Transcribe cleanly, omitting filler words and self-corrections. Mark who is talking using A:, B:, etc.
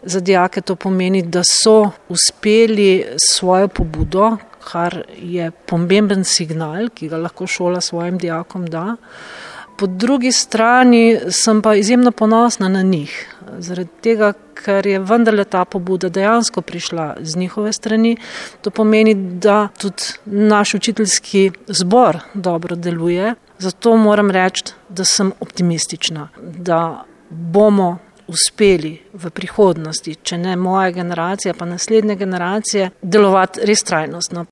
A: Za dijake to pomeni, da so uspeli svojo pobudo, kar je pomemben signal, ki ga lahko šola svojim dijakom da. Po drugi strani sem pa izjemno ponosna na njih, zaradi tega, ker je vendarle ta pobuda dejansko prišla z njihove strani. To pomeni, da tudi naš učiteljski zbor dobro deluje. Zato moram reči, da sem optimistična, da bomo uspeli v prihodnosti, če ne moja generacija, pa naslednje generacije, delovati res trajnostno.